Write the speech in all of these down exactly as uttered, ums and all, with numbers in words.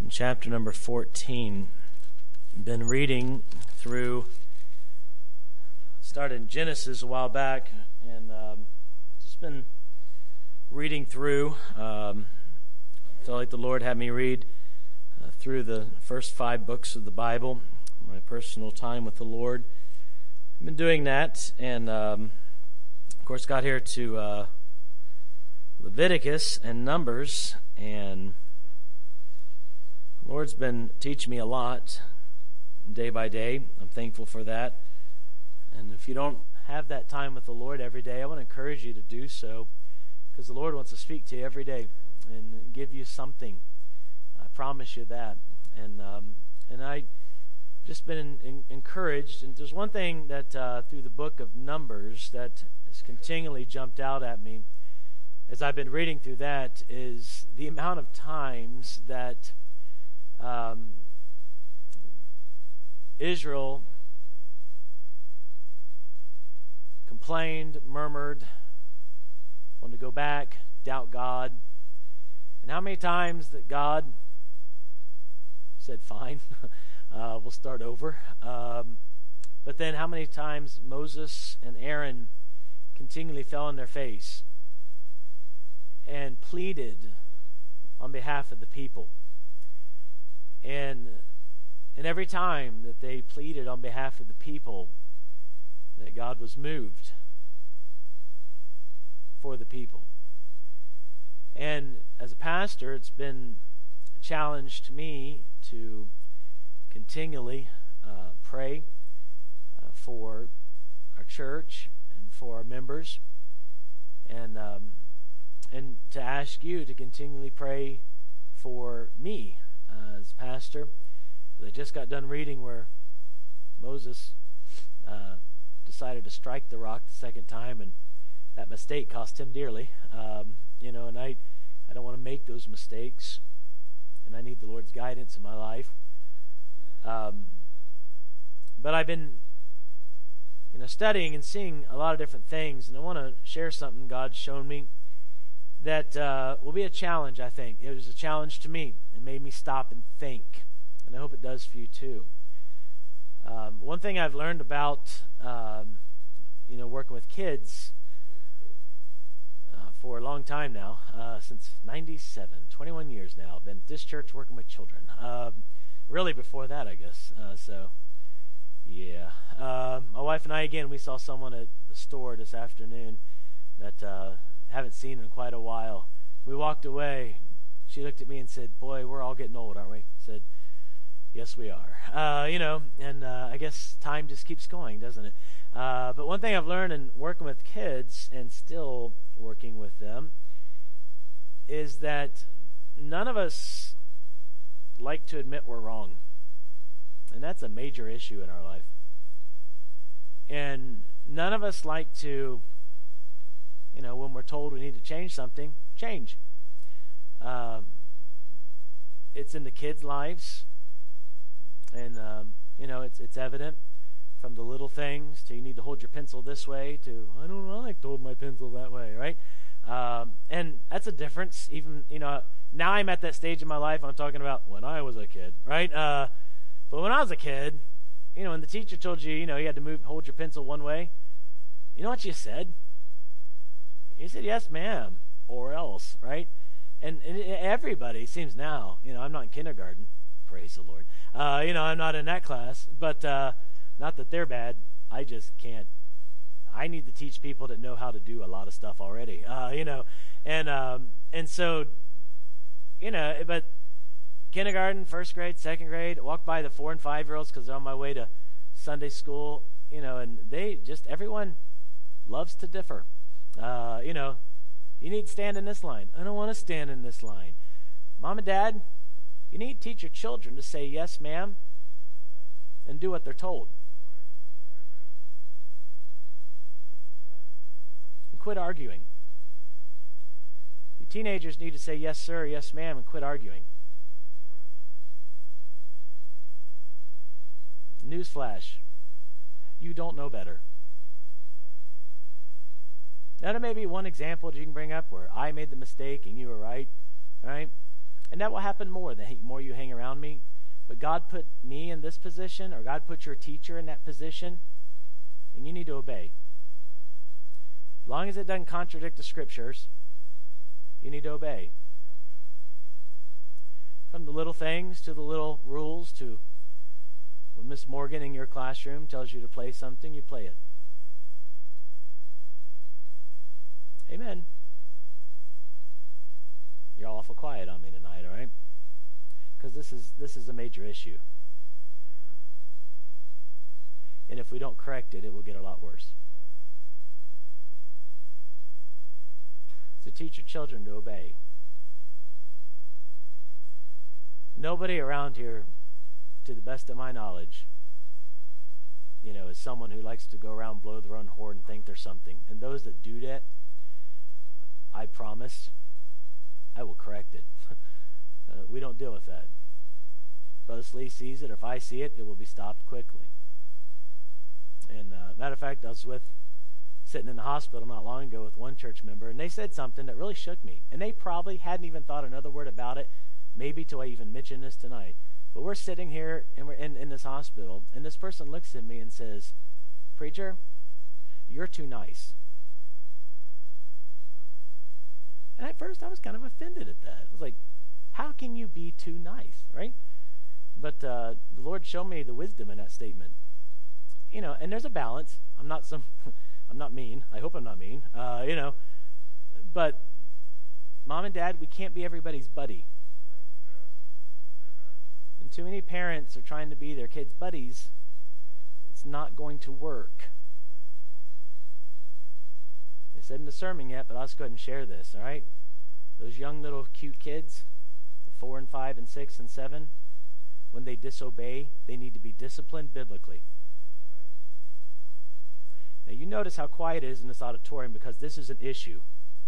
in chapter number fourteen. Been reading through, started in Genesis a while back, and um, just been reading through. Um, felt like the Lord had me read uh, through the first five books of the Bible, my personal time with the Lord. I've been doing that, and um, of course got here to uh, Leviticus and Numbers, and the Lord's been teaching me a lot day by day. I'm thankful for that. And if you don't have that time with the Lord every day, I want to encourage you to do so, because the Lord wants to speak to you every day and give you something. I promise you that. And um, and I just been in, in, encouraged. And there's one thing that uh, through the book of Numbers that has continually jumped out at me as I've been reading through that is the amount of times that um, Israel complained, murmured, wanted to go back, doubt God. And how many times that God said, fine, uh, we'll start over. Um, but then how many times Moses and Aaron continually fell on their face and pleaded on behalf of the people. And and every time that they pleaded on behalf of the people, that God was moved for the people. And as a pastor, it's been a challenge to me to continually uh, pray uh, for our church and for our members, and um, and to ask you to continually pray for me uh, as pastor. I just got done reading where Moses uh, decided to strike the rock the second time, and that mistake cost him dearly. Um, you know, and I, I don't want to make those mistakes, and I need the Lord's guidance in my life. Um, but I've been, you know, studying and seeing a lot of different things, and I want to share something God's shown me that uh, will be a challenge, I think. It was a challenge to me. It made me stop and think, and I hope it does for you too. Um, one thing I've learned about, um, you know, working with kids uh, for a long time now, uh, since ninety-seven, twenty-one years now, I've been at this church working with children. Um, really before that, I guess. Uh, so, yeah. Uh, my wife and I, again, we saw someone at the store this afternoon that uh, haven't seen in quite a while. We walked away. She looked at me and said, boy, we're all getting old, aren't we? I said, yes, we are. Uh, you know, and uh, I guess time just keeps going, doesn't it? Uh, but one thing I've learned in working with kids and still working with them is that none of us like to admit we're wrong. And that's a major issue in our life. And none of us like to, you know, when we're told we need to change something, change. Um, it's in the kids' lives. And, um, you know, it's it's evident from the little things to you need to hold your pencil this way to, I don't know, I like to hold my pencil that way, right? Um, and that's a difference. Even, you know, now I'm at that stage in my life, I'm talking about when I was a kid, right? Uh, but when I was a kid, you know, when the teacher told you, you know, you had to move, hold your pencil one way, you know what you said? You said, yes, ma'am, or else, right? And, and everybody seems now, you know, I'm not in kindergarten, praise the Lord. Uh, you know, I'm not in that class, but uh, not that they're bad. I just can't. I need to teach people that know how to do a lot of stuff already, uh, you know. And um, and so, you know, but kindergarten, first grade, second grade, I walked by the four and five-year-olds because they're on my way to Sunday school, you know, and they just, everyone loves to differ. Uh, you know, you need to stand in this line. I don't want to stand in this line. Mom and Dad, you need to teach your children to say yes, ma'am, and do what they're told. And quit arguing. You teenagers need to say yes, sir, yes, ma'am, and quit arguing. Newsflash, you don't know better. Now, there may be one example that you can bring up where I made the mistake and you were right, right? And that will happen more the more you hang around me. But God put me in this position, or God put your teacher in that position, and you need to obey. As long as it doesn't contradict the scriptures, you need to obey. From the little things to the little rules to when Miss Morgan in your classroom tells you to play something, you play it. Amen. You're awful quiet on me tonight, all right? Because this is this is a major issue. And if we don't correct it, it will get a lot worse. So teach your children to obey. Nobody around here, to the best of my knowledge, you know, is someone who likes to go around, blow their own horn, and think they're something. And those that do that, I promise, I will correct it. uh, we don't deal with that. Brother Slee sees it, or if I see it, it will be stopped quickly. And uh, matter of fact, I was with, sitting in the hospital not long ago with one church member, and they said something that really shook me. And they probably hadn't even thought another word about it, maybe till I even mentioned this tonight. But we're sitting here, and we're in, in this hospital, and this person looks at me and says, "Preacher, you're too nice." And at first, I was kind of offended at that. I was like, how can you be too nice, right? But uh, the Lord showed me the wisdom in that statement. You know, and there's a balance. I'm not some, I'm not mean. I hope I'm not mean. Uh, you know, but mom and dad, we can't be everybody's buddy. And too many parents are trying to be their kids' buddies. It's not going to work. I said in the sermon yet, but I'll just go ahead and share this, all right? Those young little cute kids, four and five and six and seven, when they disobey, they need to be disciplined biblically. Now you notice how quiet it is in this auditorium because this is an issue.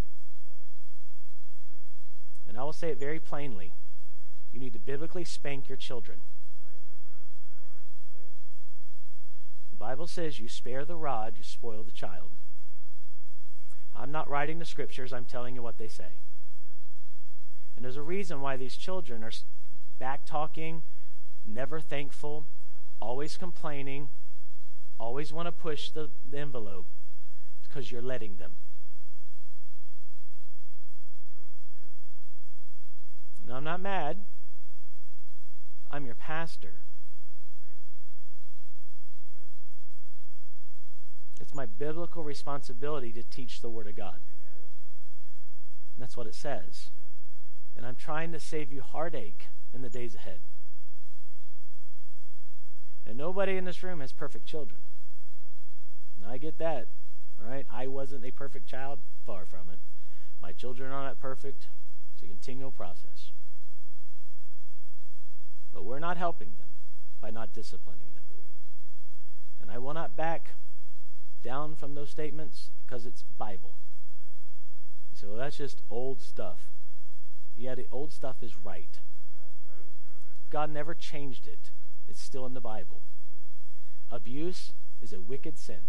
And I will say it very plainly. You need to biblically spank your children. The Bible says you spare the rod, you spoil the child. I'm not writing the scriptures, I'm telling you what they say. And there's a reason why these children are back-talking, never thankful, always complaining, always want to push the, the envelope. It's because you're letting them. Now, I'm not mad. I'm your pastor. It's my biblical responsibility to teach the Word of God. And that's what it says. And I'm trying to save you heartache in the days ahead. And nobody in this room has perfect children. And I get that. All right? I wasn't a perfect child. Far from it. My children are not perfect. It's a continual process. But we're not helping them by not disciplining them. And I will not back down from those statements because it's Bible. You say, well, that's just old stuff. Yeah, the old stuff is right. God never changed it. It's still in the Bible. Abuse is a wicked sin.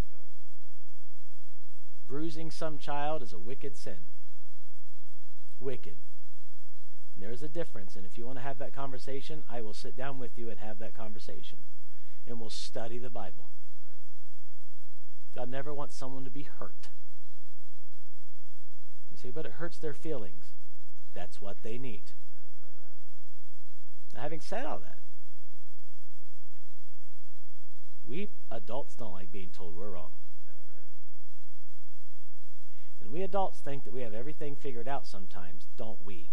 Bruising some child is a wicked sin. Wicked. And there's a difference. And if you want to have that conversation, I will sit down with you and have that conversation. And we'll study the Bible. God never wants someone to be hurt. You say, but it hurts their feelings. That's what they need. Now, having said all that, we adults don't like being told we're wrong. And we adults think that we have everything figured out sometimes, don't we?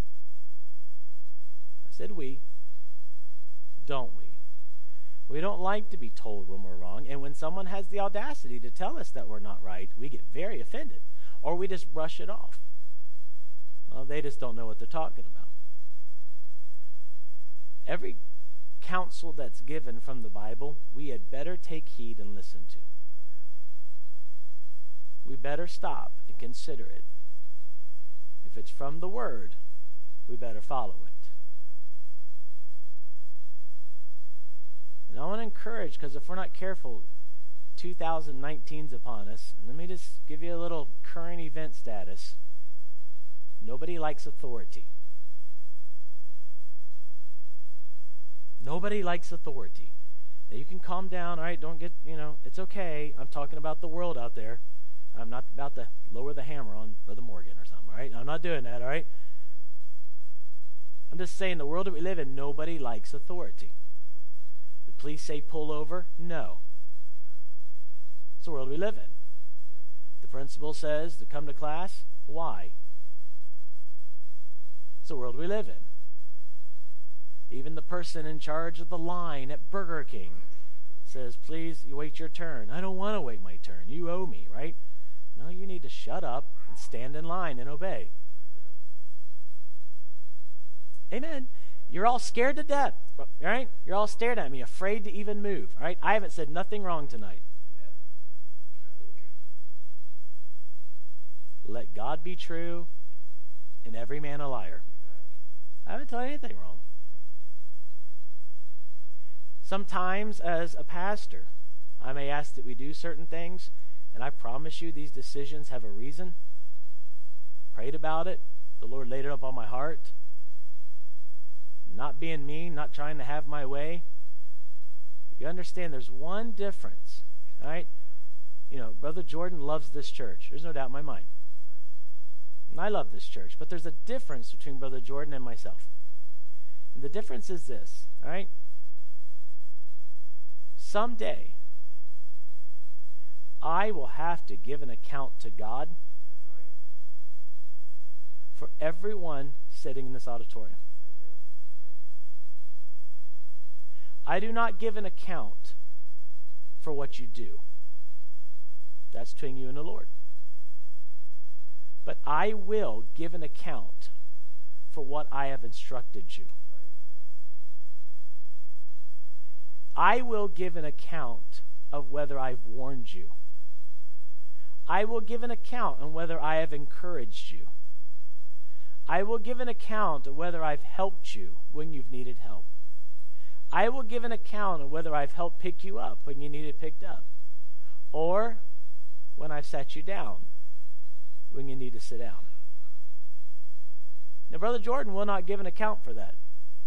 I said we. Don't we? We don't like to be told when we're wrong, and when someone has the audacity to tell us that we're not right, we get very offended, or we just brush it off. Well, they just don't know what they're talking about. Every counsel that's given from the Bible, we had better take heed and listen to. We better stop and consider it. If it's from the Word, we better follow it. And I want to encourage, because if we're not careful, two thousand nineteen's upon us. And let me just give you a little current event status. Nobody likes authority. Nobody likes authority. Now you can calm down, all right? Don't get, you know, it's okay. I'm talking about the world out there. I'm not about to lower the hammer on Brother Morgan or something, all right? I'm not doing that, all right? I'm just saying the world that we live in, nobody likes authority. The police say pull over? No. It's the world we live in. The principal says to come to class? Why? It's the world we live in. Even the person in charge of the line at Burger King says, please, you wait your turn. I don't want to wait my turn. You owe me, right? No, you need to shut up and stand in line and obey. Amen. You're all scared to death, all right? You're all staring at me, afraid to even move, all right? I haven't said nothing wrong tonight. Let God be true and every man a liar. I haven't told anything wrong. Sometimes as a pastor, I may ask that we do certain things, and I promise you these decisions have a reason. Prayed about it. The Lord laid it up on my heart. Not being mean, not trying to have my way. You understand there's one difference, all right? You know, Brother Jordan loves this church. There's no doubt in my mind. And I love this church. But there's a difference between Brother Jordan and myself. And the difference is this, all right? Someday, I will have to give an account to God for everyone sitting in this auditorium. I do not give an account for what you do. That's between you and the Lord. But I will give an account for what I have instructed you. I will give an account of whether I've warned you. I will give an account on whether I have encouraged you. I will give an account of whether I've helped you when you've needed help. I will give an account of whether I've helped pick you up when you needed picked up, or when I've sat you down when you need to sit down. Now, Brother Jordan will not give an account for that,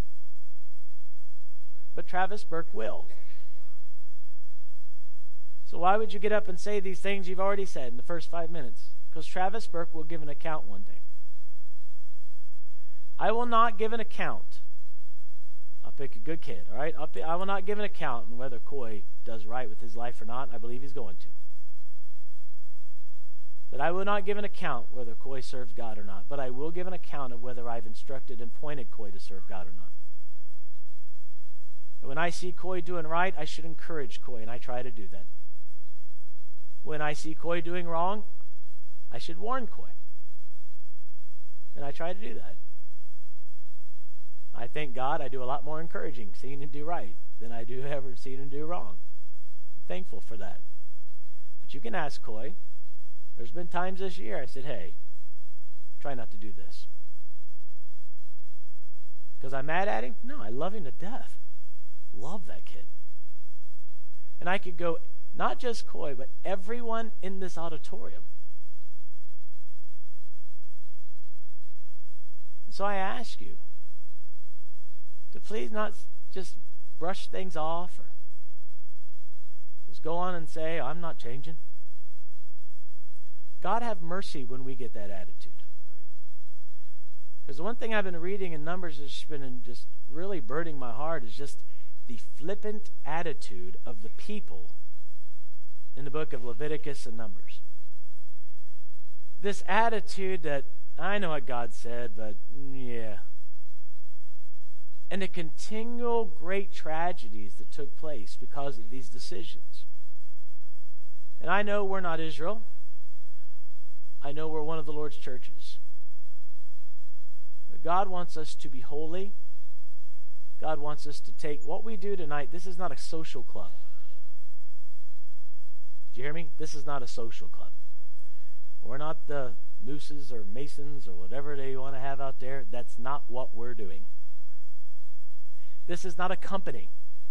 but Travis Burke will. So why would you get up and say these things you've already said in the first five minutes? Because Travis Burke will give an account one day. I will not give an account. I'll pick a good kid, all right? I'll pick, I will not give an account on whether Coy does right with his life or not. I believe he's going to. But I will not give an account whether Coy serves God or not. But I will give an account of whether I've instructed and pointed Coy to serve God or not. And when I see Coy doing right, I should encourage Coy, and I try to do that. When I see Coy doing wrong, I should warn Coy. And I try to do that. I thank God I do a lot more encouraging, seeing him do right, than I do ever seeing him do wrong. I'm thankful for that. But you can ask Coy. There's been times this year I said, hey, try not to do this. Because I'm mad at him? No, I love him to death. Love that kid. And I could go, not just Coy, but everyone in this auditorium. And so I ask you to please not just brush things off or just go on and say, I'm not changing. God have mercy when we get that attitude. Because the one thing I've been reading in Numbers that's been just really burdening my heart is just the flippant attitude of the people in the book of Leviticus and Numbers. This attitude that, I know what God said, but yeah. And the continual great tragedies that took place because of these decisions. And I know we're not Israel. I know we're one of the Lord's churches. But God wants us to be holy. God wants us to take what we do tonight. This is not a social club. Do you hear me? This is not a social club. We're not the Mooses or Masons or whatever they want to have out there. That's not what we're doing. This is not a company.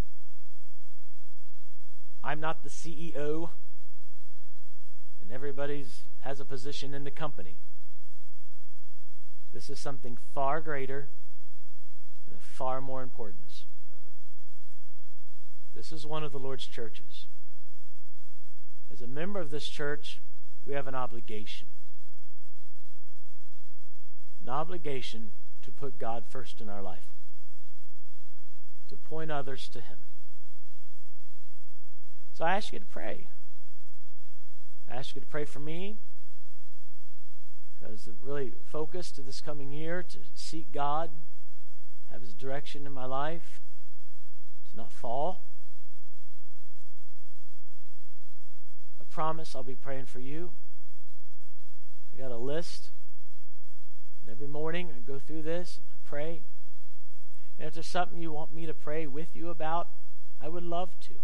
I'm not the C E O, and everybody's has a position in the company. This is something far greater and of far more importance. This is one of the Lord's churches. As a member of this church, we have an obligation. An obligation to put God first in our life. To point others to Him. So I ask you to pray. I ask you to pray for me. Because I'm really focused to this coming year to seek God. Have His direction in my life. To not fall. I promise I'll be praying for you. I got a list. And every morning I go through this and I pray. And if there's something you want me to pray with you about, I would love to.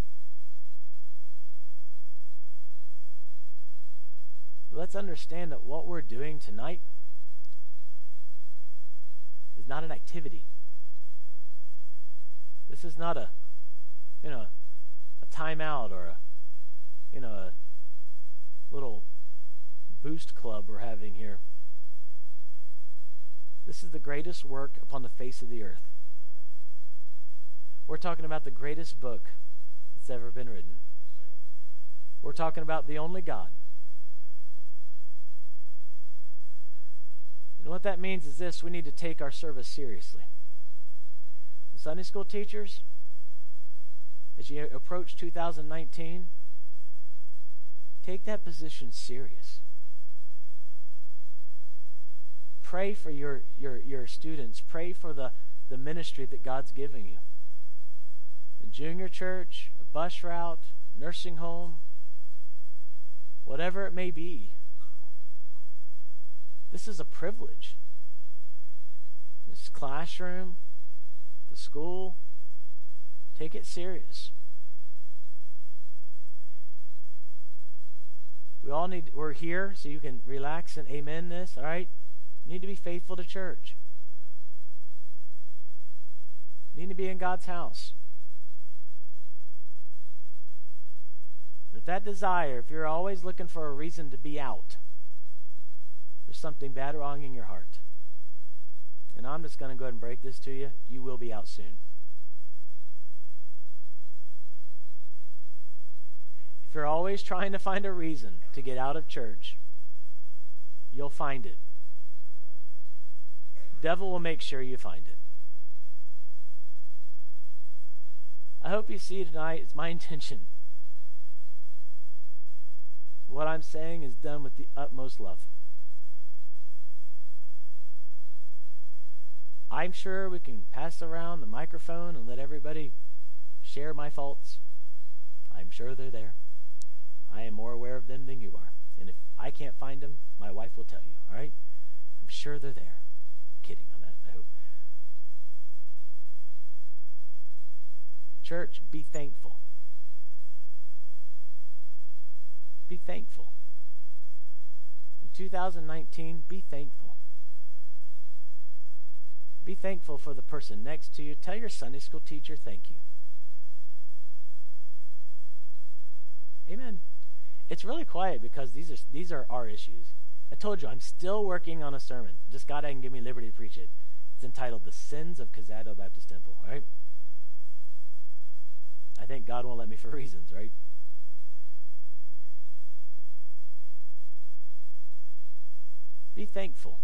But let's understand that what we're doing tonight is not an activity. This is not a, you know, a timeout or a, you know, a little boost club we're having here. This is the greatest work upon the face of the earth. We're talking about the greatest book that's ever been written. We're talking about the only God. And what that means is this: we need to take our service seriously. The Sunday school teachers, as you approach two thousand nineteen, take that position serious. Pray for your, your, your students. Pray for the, the ministry that God's giving you. In junior church, a bus route, nursing home, whatever it may be. This is a privilege. This classroom, the school, take it serious. We all need, we're here so you can relax and amen this, all right? You need to be faithful to church. You need to be in God's house. And if that desire, if you're always looking for a reason to be out, there's something bad wrong in your heart. And I'm just going to go ahead and break this to you. You will be out soon. If you're always trying to find a reason to get out of church, you'll find it. The devil will make sure you find it. I hope you see tonight, it's my intention. What I'm saying is done with the utmost love. I'm sure we can pass around the microphone and let everybody share my faults. I'm sure they're there. I am more aware of them than you are. And if I can't find them, my wife will tell you, all right? I'm sure they're there. I'm kidding on that, I hope. Church, be thankful. Be thankful. In two thousand nineteen, be thankful. Be thankful for the person next to you. Tell your Sunday school teacher thank you. Amen. It's really quiet because these are these are our issues. I told you I'm still working on a sermon. Just God hadn't given me liberty to preach it. It's entitled "The Sins of Cazado Baptist Temple." All right. I think God won't let me for reasons, right? Be thankful.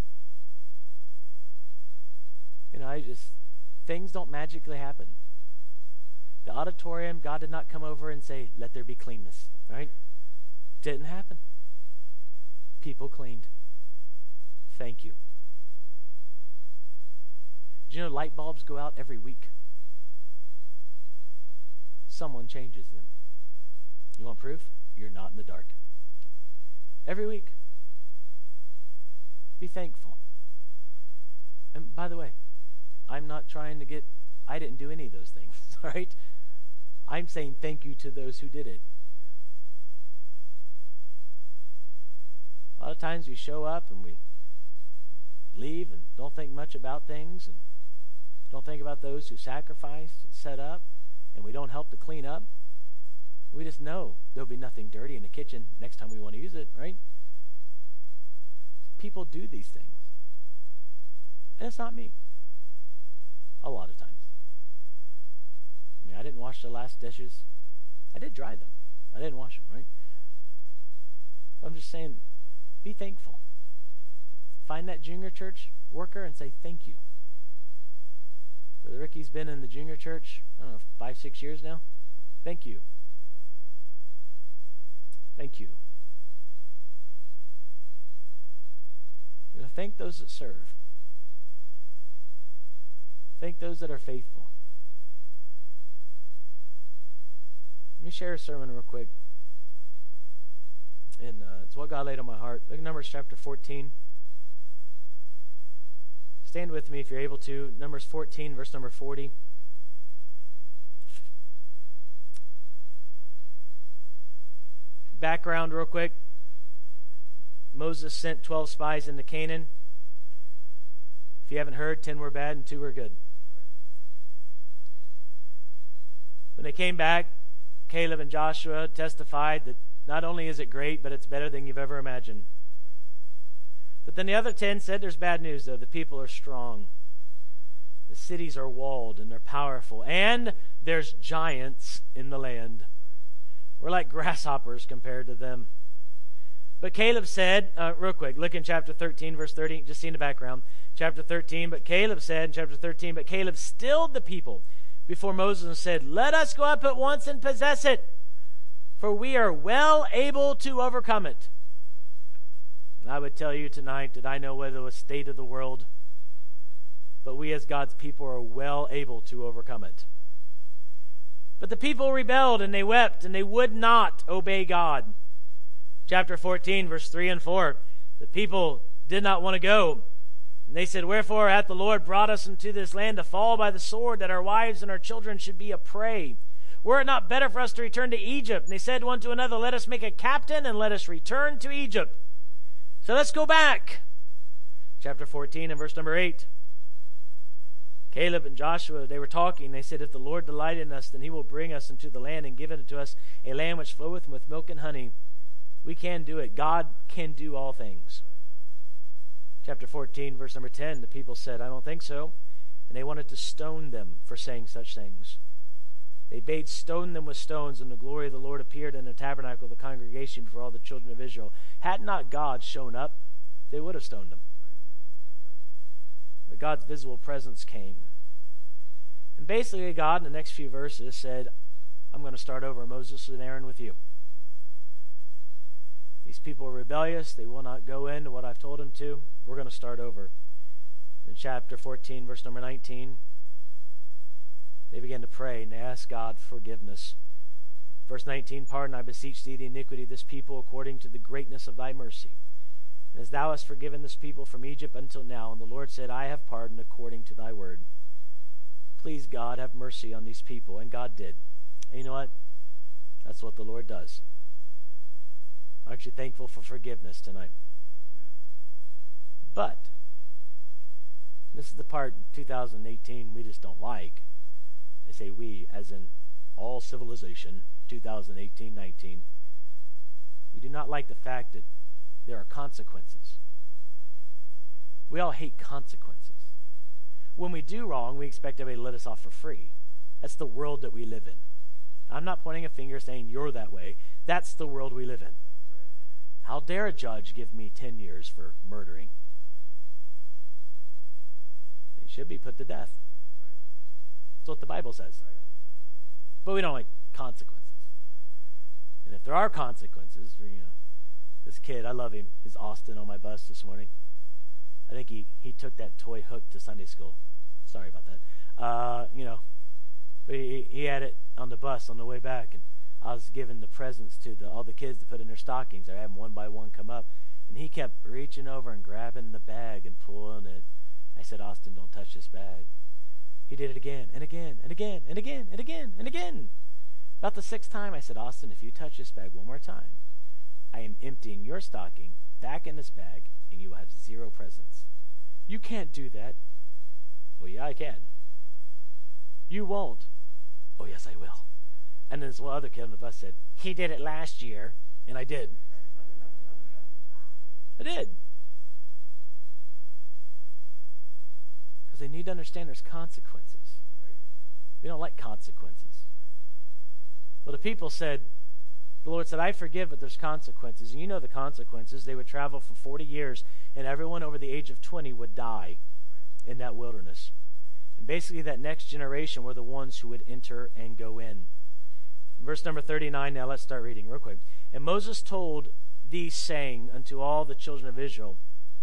You know, I just, things don't magically happen. The auditorium, God did not come over and say, let there be cleanness, right? Didn't happen. People cleaned. Thank you. Do you know light bulbs go out every week? Someone changes them. You want proof? You're not in the dark. Every week. Be thankful. And by the way, I'm not trying to get, I didn't do any of those things, all right? I'm saying thank you to those who did it. A lot of times we show up and we leave and don't think much about things and don't think about those who sacrificed and set up, and we don't help to clean up. We just know there'll be nothing dirty in the kitchen next time we want to use it, right? People do these things. And it's not me. A lot of times. I mean, I didn't wash wash the last dishes. I did dry them. I didn't wash them, right? I'm just saying, be thankful. Find that junior church worker and say thank you. Brother Ricky's been in the junior church, I don't know, five, six years now. Thank you. Thank you. You know, thank those that serve. Thank those that are faithful. Let me share a sermon real quick. And uh, it's what God laid on my heart. Look at Numbers chapter fourteen. Stand with me if you're able to. Numbers fourteen, verse number forty. Background real quick. Moses sent twelve spies into Canaan. If you haven't heard, ten were bad and two were good. When they came back, Caleb and Joshua testified that not only is it great, but it's better than you've ever imagined. But then the other ten said there's bad news, though. The people are strong. The cities are walled and they're powerful. And there's giants in the land. We're like grasshoppers compared to them. But Caleb said, uh, real quick, look in chapter thirteen, verse thirty, just see in the background. Chapter thirteen, but Caleb said in chapter thirteen, but Caleb stilled the people before Moses and said, let us go up at once and possess it, for we are well able to overcome it. And I would tell you tonight that I know whether the state of the world, but we as God's people are well able to overcome it. But the people rebelled and they wept and they would not obey God. Chapter fourteen, verse three and four. The people did not want to go. And they said, wherefore hath the Lord brought us into this land to fall by the sword, that our wives and our children should be a prey? Were it not better for us to return to Egypt? And they said one to another, let us make a captain and let us return to Egypt. So let's go back. Chapter fourteen and verse number eight. Caleb and Joshua, they were talking. They said, if the Lord delight in us, then he will bring us into the land and give unto us a land which floweth with milk and honey. We can do it. God can do all things. Chapter fourteen, verse number ten, the people said, I don't think so. And they wanted to stone them for saying such things. They bade stone them with stones, and the glory of the Lord appeared in the tabernacle of the congregation before all the children of Israel. Had not God shown up, they would have stoned them. But God's visible presence came. And basically God, in the next few verses, said, I'm going to start over, Moses and Aaron, with you. These people are rebellious. They will not go into what I've told them to. We're going to start over. In chapter fourteen, verse number nineteen, they began to pray and they asked God forgiveness. Verse nineteen, pardon, I beseech thee, the iniquity of this people according to the greatness of thy mercy. And as thou hast forgiven this people from Egypt until now, and the Lord said, I have pardoned according to thy word. Please, God, have mercy on these people. And God did. And you know what? That's what the Lord does. Aren't you thankful for forgiveness tonight? But this is the part in two thousand eighteen we just don't like. I say we, as in all civilization, two thousand eighteen nineteen. We do not like the fact that there are consequences. We all hate consequences. When we do wrong, we expect everybody to let us off for free. That's the world that we live in. I'm not pointing a finger saying you're that way. That's the world we live in. How dare a judge give me ten years for murdering? They should be put to death. That's what the Bible says. But we don't like consequences. And if there are consequences, you know, this kid, I love him, is Austin on my bus this morning. I think he, he took that toy hook to Sunday school. Sorry about that. Uh, you know, but he, he had it on the bus on the way back, and I was giving the presents to the, all the kids to put in their stockings. I had them one by one come up, and he kept reaching over and grabbing the bag and pulling it. I said, Austin, don't touch this bag. He did it again and again and again and again and again and again. About the sixth time, I said, Austin, if you touch this bag one more time, I am emptying your stocking back in this bag, and you will have zero presents. You can't do that. Well, yeah, I can. You won't. Oh, yes, I will. And then this one other kid on the bus said, he did it last year, and I did. I did. Because they need to understand there's consequences. We don't like consequences. Well, the people said, the Lord said, I forgive, but there's consequences. And you know the consequences. They would travel for forty years, and everyone over the age of twenty would die in that wilderness. And basically that next generation were the ones who would enter and go in. Verse number thirty-nine, now let's start reading real quick. And Moses told these saying unto all the children of Israel,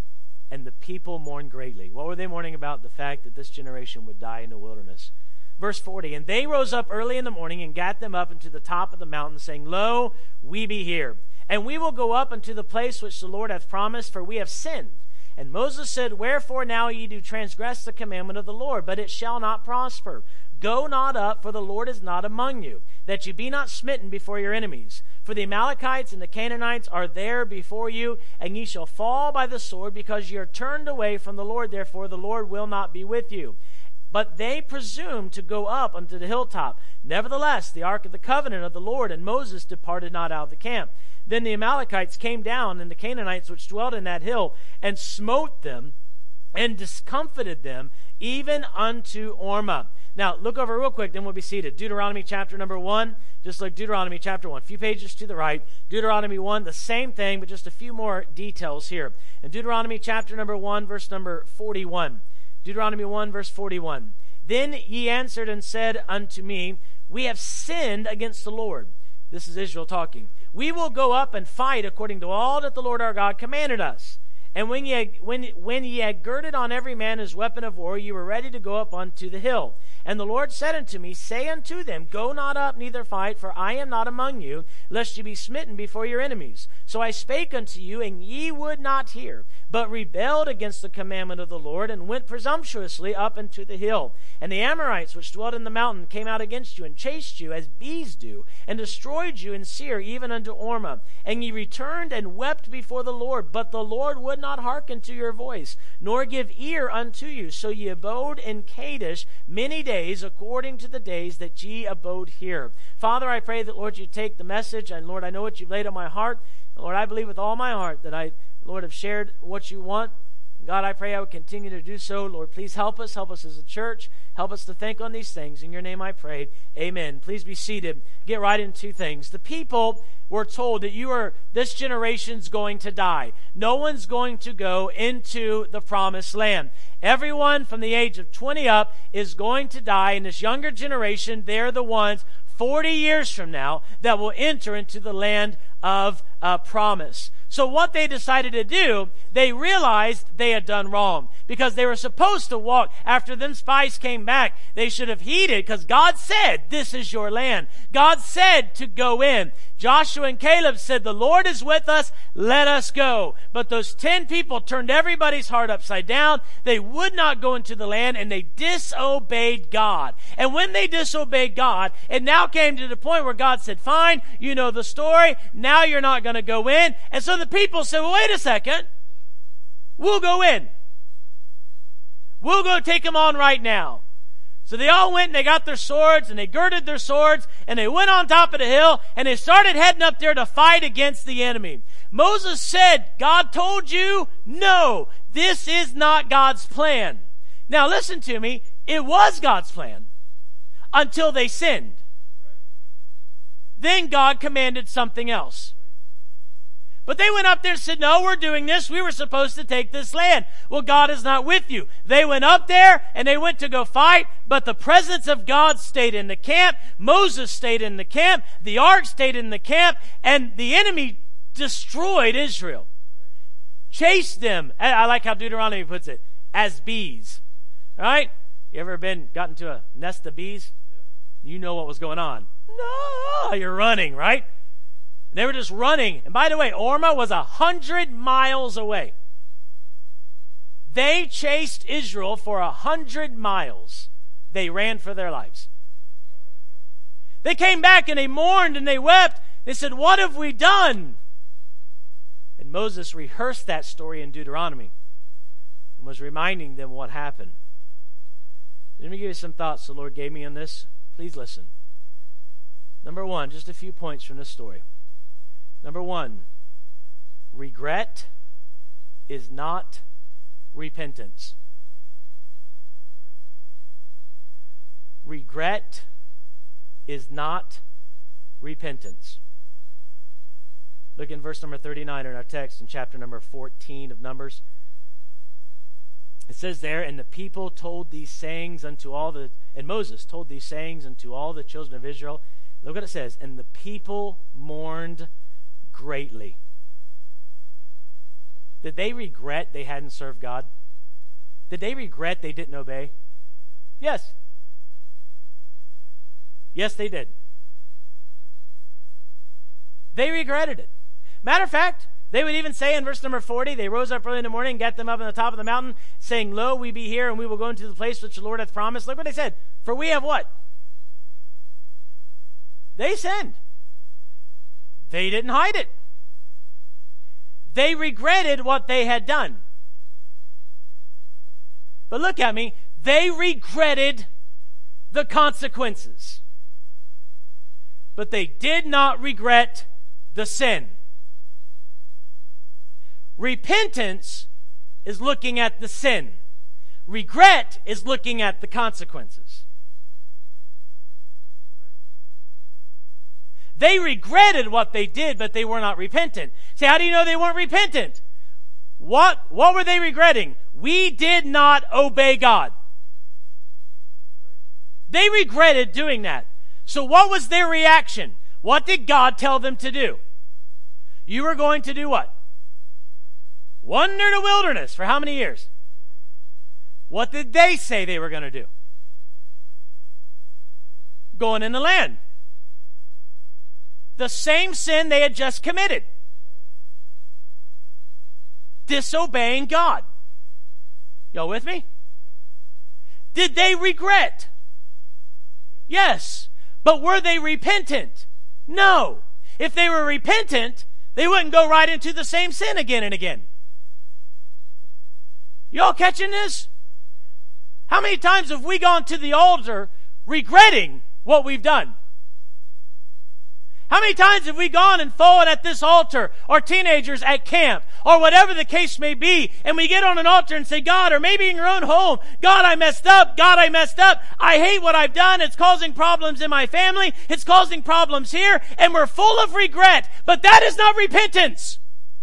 and the people mourned greatly. What were they mourning about? The fact that this generation would die in the wilderness. Verse forty, and they rose up early in the morning and gat them up into the top of the mountain, saying, Lo, we be here, and we will go up unto the place which the Lord hath promised, for we have sinned. And Moses said, Wherefore now ye do transgress the commandment of the Lord? But it shall not prosper. Go not up, for the Lord is not among you, that ye be not smitten before your enemies. For the Amalekites and the Canaanites are there before you, and ye shall fall by the sword, because ye are turned away from the Lord. Therefore the Lord will not be with you. But they presumed to go up unto the hilltop. Nevertheless, the ark of the covenant of the Lord and Moses departed not out of the camp. Then the Amalekites came down, and the Canaanites which dwelt in that hill, and smote them, and discomfited them, even unto Ormah. Now, look over real quick, then we'll be seated. Deuteronomy chapter number one, just like Deuteronomy chapter one. A few pages to the right. Deuteronomy one, the same thing, but just a few more details here. In Deuteronomy chapter number one, verse number forty-one. Deuteronomy one, verse forty-one. Then ye answered and said unto me, We have sinned against the Lord. This is Israel talking. We will go up and fight according to all that the Lord our God commanded us. And when ye had, when, when ye had girded on every man his weapon of war, ye were ready to go up unto the hill. And the Lord said unto me, Say unto them, Go not up, neither fight, for I am not among you, lest ye be smitten before your enemies. So I spake unto you, and ye would not hear, but rebelled against the commandment of the Lord, and went presumptuously up into the hill. And the Amorites which dwelt in the mountain came out against you, and chased you as bees do, and destroyed you in Seir, even unto Ormah. And ye returned and wept before the Lord, but the Lord would not hearken to your voice, nor give ear unto you. So ye abode in Kadesh many days, according to the days that ye abode here. Father, I pray that, Lord, you take the message, and Lord, I know what you've laid on my heart. Lord, I believe with all my heart that I, Lord, have shared what you want. God, I pray I would continue to do so. Lord, please help us. Help us as a church. Help us to think on these things. In your name I pray. Amen. Please be seated. Get right into things. The people were told that you are, this generation's going to die. No one's going to go into the promised land. Everyone from the age of twenty up is going to die. And this younger generation, they're the ones forty years from now that will enter into the land of uh, promise. So what they decided to do, they realized they had done wrong, because they were supposed to walk. After them spies came back, they should have heeded, because God said, this is your land. God said to go in. Joshua and Caleb said, the Lord is with us, let us go. But those ten people turned everybody's heart upside down. They would not go into the land, and they disobeyed God. And when they disobeyed God, it now came to the point where God said, fine, you know the story, now you're not going to go in. And so the people said, well, wait a second, we'll go in. We'll go take them on right now. So they all went and they got their swords and they girded their swords and they went on top of the hill and they started heading up there to fight against the enemy. Moses said, God told you? No, this is not God's plan. Now listen to me. It was God's plan until they sinned. Then God commanded something else. But they went up there and said, no, we're doing this. We were supposed to take this land. Well, God is not with you. They went up there and they went to go fight, but the presence of God stayed in the camp. Moses stayed in the camp. The ark stayed in the camp. And the enemy destroyed Israel. Chased them. I like how Deuteronomy puts it, as bees. All right? You ever been, gotten to a nest of bees? You know what was going on. No, you're running, right? They were just running. And by the way, Ormah was a hundred miles away. They chased Israel for a hundred miles. They ran for their lives. They came back and they mourned and they wept. They said, what have we done? And Moses rehearsed that story in Deuteronomy and was reminding them what happened. Let me give you some thoughts the Lord gave me on this. Please listen. Number one, just a few points from this story. Number one, regret is not repentance. Regret is not repentance. Look in verse number thirty-nine in our text in chapter number fourteen of Numbers. It says there, and the people told these sayings unto all the, and Moses told these sayings unto all the children of Israel. Look what it says, and the people mourned greatly. Did they regret they hadn't served God? Did they regret they didn't obey? Yes. Yes, they did. They regretted it. Matter of fact, they would even say in verse number forty, they rose up early in the morning and got them up on the top of the mountain, saying, Lo, we be here, and we will go into the place which the Lord hath promised. Look what they said. For we have what? They sinned. They didn't hide it. They regretted what they had done. But look at me. They regretted the consequences. But they did not regret the sin. Repentance is looking at the sin. Regret is looking at the consequences. They regretted what they did, but they were not repentant. See, how do you know they weren't repentant? What, what were they regretting? We did not obey God. They regretted doing that. So what was their reaction? What did God tell them to do? You were going to do what? Wander the wilderness for how many years? What did they say they were going to do? Going in the land. The same sin they had just committed. Disobeying God. Y'all with me? Did they regret? Yes. But were they repentant? No. If they were repentant, they wouldn't go right into the same sin again and again. Y'all catching this? How many times have we gone to the altar regretting what we've done? How many times have we gone and fallen at this altar, or teenagers at camp, or whatever the case may be, and we get on an altar and say, God, or maybe in your own home, God, I messed up. God, I messed up. I hate what I've done. It's causing problems in my family. It's causing problems here, and we're full of regret. But that is not repentance.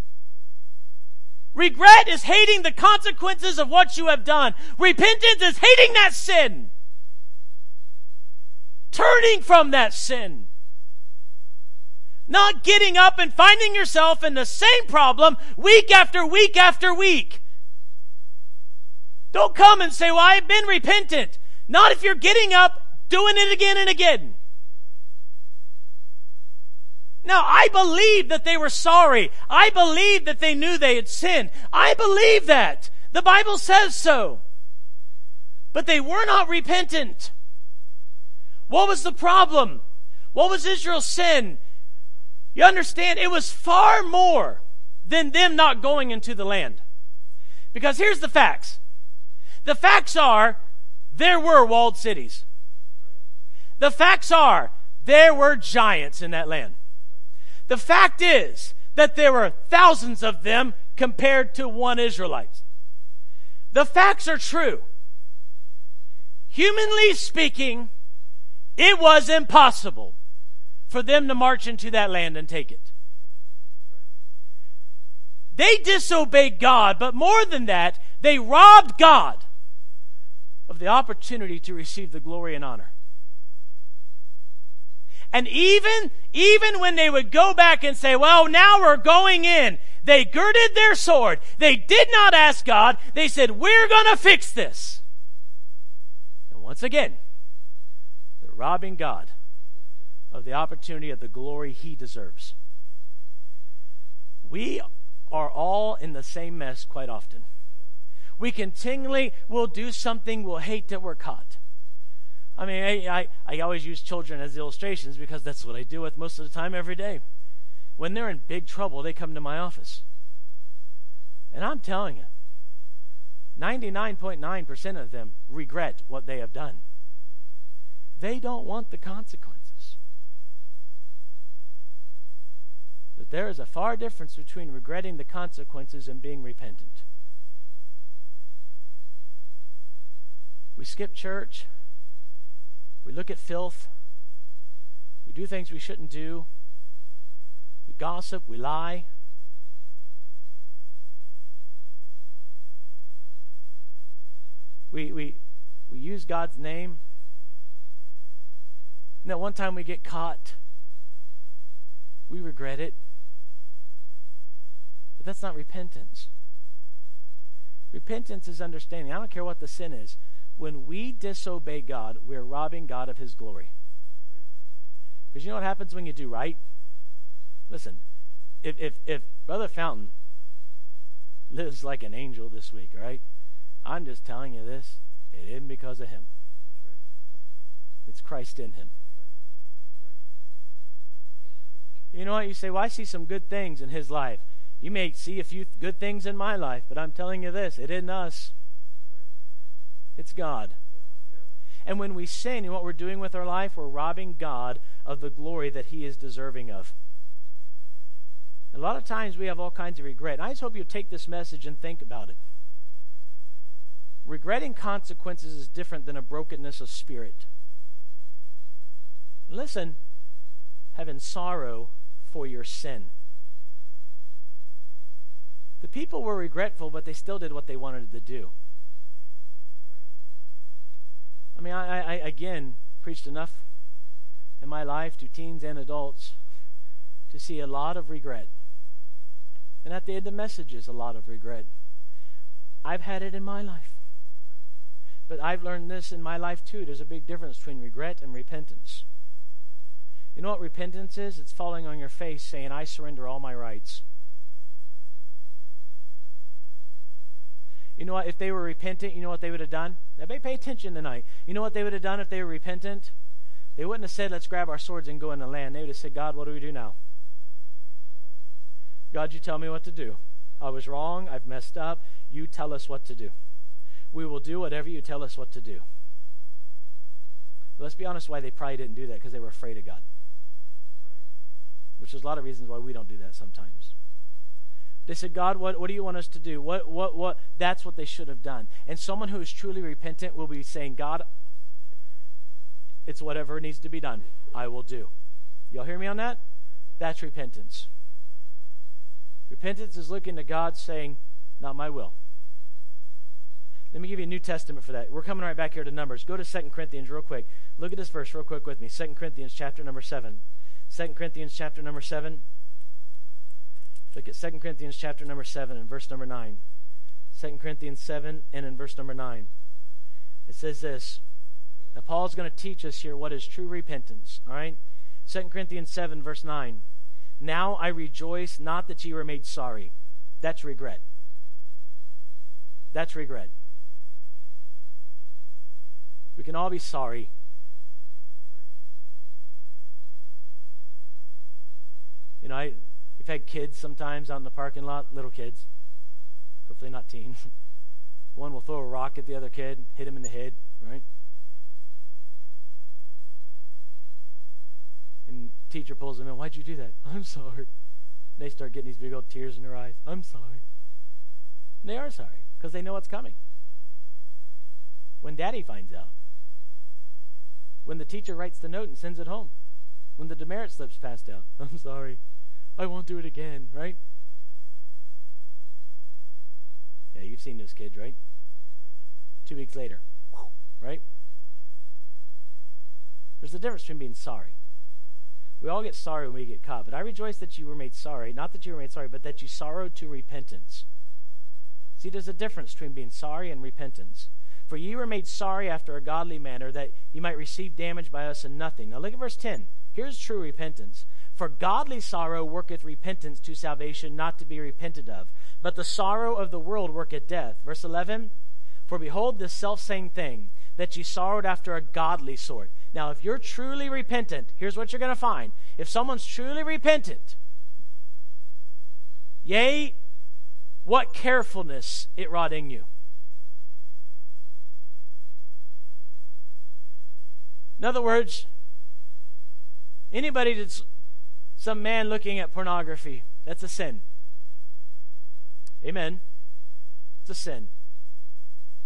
Regret is hating the consequences of what you have done. Repentance is hating that sin. Turning from that sin. Not getting up and finding yourself in the same problem week after week after week. Don't come and say, well, I've been repentant. Not if you're getting up, doing it again and again. Now, I believe that they were sorry. I believe that they knew they had sinned. I believe that. The Bible says so. But they were not repentant. What was the problem? What was Israel's sin? You understand, it was far more than them not going into the land. Because here's the facts. The facts are, there were walled cities. The facts are, there were giants in that land. The fact is that there were thousands of them compared to one Israelite. The facts are true. Humanly speaking, it was impossible for them to march into that land and take it. They disobeyed God, but more than that, they robbed God of the opportunity to receive the glory and honor. And even, even when they would go back and say, well, now we're going in, they girded their sword. They did not ask God. They said, we're going to fix this. And once again, they're robbing God of the opportunity of the glory He deserves. We are all in the same mess quite often. We continually will do something, we'll hate that we're caught. I mean, I, I, I always use children as illustrations because that's what I deal with most of the time every day. When they're in big trouble, they come to my office. And I'm telling you, ninety-nine point nine percent of them regret what they have done. They don't want the consequences. But there is a far difference between regretting the consequences and being repentant. We skip church. We look at filth. We do things we shouldn't do. We gossip, we lie. We we we use God's name. And that one time we get caught, we regret it. But that's not repentance. Repentance is understanding. I don't care what the sin is. When we disobey God, we're robbing God of his glory. Because you know what happens when you do right? Listen, if if if Brother Fountain lives like an angel this week, all right? I'm just telling you this. It isn't because of him. That's right. It's Christ in him. You know what? You say, well, I see some good things in his life. You may see a few th- good things in my life, but I'm telling you this, it isn't us. It's God. And when we sin in what we're doing with our life, we're robbing God of the glory that he is deserving of. A lot of times we have all kinds of regret. And I just hope you take this message and think about it. Regretting consequences is different than a brokenness of spirit. Listen, having sorrow for your sin. The people were regretful, but they still did what they wanted to do. I mean, I, I again preached enough in my life to teens and adults to see a lot of regret. And at the end of the message is a lot of regret. I've had it in my life. But I've learned this in my life too. There's a big difference between regret and repentance. You know what repentance is? It's falling on your face saying, I surrender all my rights. You know what? If they were repentant, you know what they would have done? Everybody pay attention tonight. You know what they would have done if they were repentant? They wouldn't have said, let's grab our swords and go in the land. They would have said, God, what do we do now? God, you tell me what to do. I was wrong. I've messed up. You tell us what to do. We will do whatever you tell us what to do. But let's be honest why they probably didn't do that, because they were afraid of God. Which is a lot of reasons why we don't do that sometimes. They said, God, what, what do you want us to do? What, what, what? That's what they should have done. And someone who is truly repentant will be saying, God, it's whatever needs to be done, I will do. Y'all hear me on that? That's repentance. Repentance is looking to God saying, not my will. Let me give you a New Testament for that. We're coming right back here to Numbers. Go to Second Corinthians real quick. Look at this verse real quick with me. Second Corinthians chapter number seven. Second Corinthians chapter number seven. Look at Second Corinthians chapter number seven and verse number nine. Second Corinthians seven and in verse number nine. It says this. Now Paul's going to teach us here what is true repentance. All right? Second Corinthians seven verse nine. Now I rejoice not that ye were made sorry. That's regret. That's regret. We can all be sorry. You know, I, we've had kids sometimes out in the parking lot, little kids, hopefully not teens. One will throw a rock at the other kid, hit him in the head, right? And teacher pulls them in. Why'd you do that? I'm sorry. And they start getting these big old tears in their eyes. I'm sorry. And they are sorry because they know what's coming. When daddy finds out. When the teacher writes the note and sends it home. When the demerit slip's passed out. I'm sorry. I won't do it again, right? Yeah, you've seen those kids, right? Two weeks later, right? There's a difference between being sorry. We all get sorry when we get caught, but I rejoice that you were made sorry. Not that you were made sorry, but that you sorrowed to repentance. See, there's a difference between being sorry and repentance. For ye were made sorry after a godly manner, that ye might receive damage by us in nothing. Now look at verse ten. Here's true repentance. For godly sorrow worketh repentance to salvation, not to be repented of. But the sorrow of the world worketh death. Verse eleven. For behold this selfsame thing, that ye sorrowed after a godly sort. Now if you're truly repentant, here's what you're going to find. If someone's truly repentant, yea, what carefulness it wrought in you. In other words, anybody that's some man looking at pornography, that's a sin. Amen. It's a sin.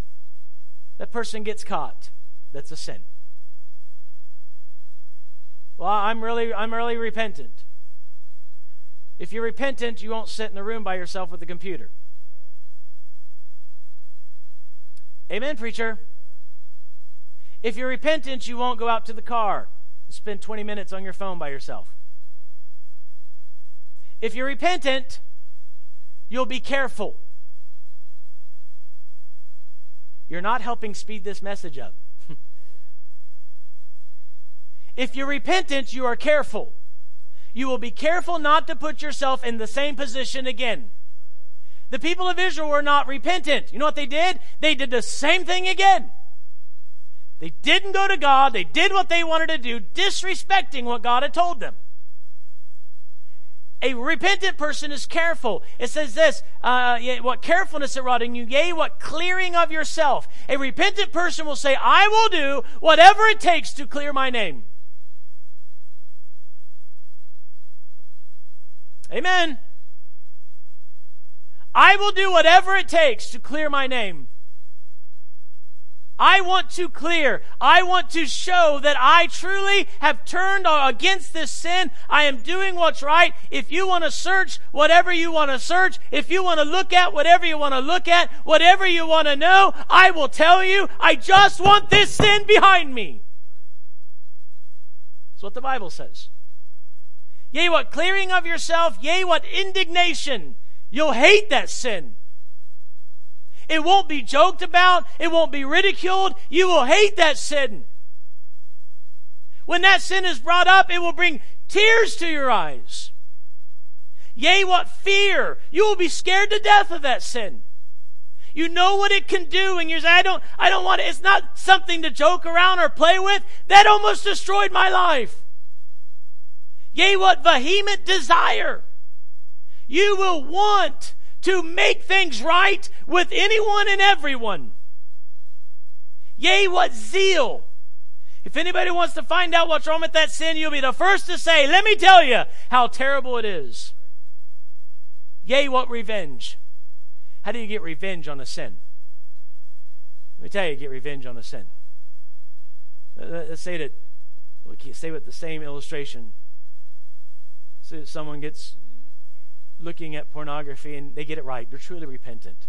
That person gets caught. That's a sin. Well, I'm really, I'm really repentant. If you're repentant, you won't sit in the room by yourself with the computer. Amen, preacher. If you're repentant, you won't go out to the car and spend twenty minutes on your phone by yourself. If you're repentant, you'll be careful. You're not helping speed this message up. If you're repentant, you are careful. You will be careful not to put yourself in the same position again. The people of Israel were not repentant. You know what they did? They did the same thing again. They didn't go to God. They did what they wanted to do, disrespecting what God had told them. A repentant person is careful. It says this, uh, what carefulness it wrought in you, yea, what clearing of yourself. A repentant person will say, I will do whatever it takes to clear my name. Amen. I will do whatever it takes to clear my name. I want to clear. I want to show that I truly have turned against this sin. I am doing what's right. If you want to search whatever you want to search, if you want to look at whatever you want to look at, whatever you want to know, I will tell you, I just want this sin behind me. That's what the Bible says. Yea, what clearing of yourself, yea, what indignation. You'll hate that sin. It won't be joked about. It won't be ridiculed. You will hate that sin. When that sin is brought up, it will bring tears to your eyes. Yea, what fear. You will be scared to death of that sin. You know what it can do, and you're saying, I don't, I don't want it. It's not something to joke around or play with. That almost destroyed my life. Yea, what vehement desire. You will want to make things right with anyone and everyone. Yea, what zeal. If anybody wants to find out what's wrong with that sin, you'll be the first to say, let me tell you how terrible it is. Yea, what revenge. How do you get revenge on a sin? Let me tell you, you get revenge on a sin. Let's say that, say with the same illustration. So someone gets looking at pornography and they get it right. They're truly repentant.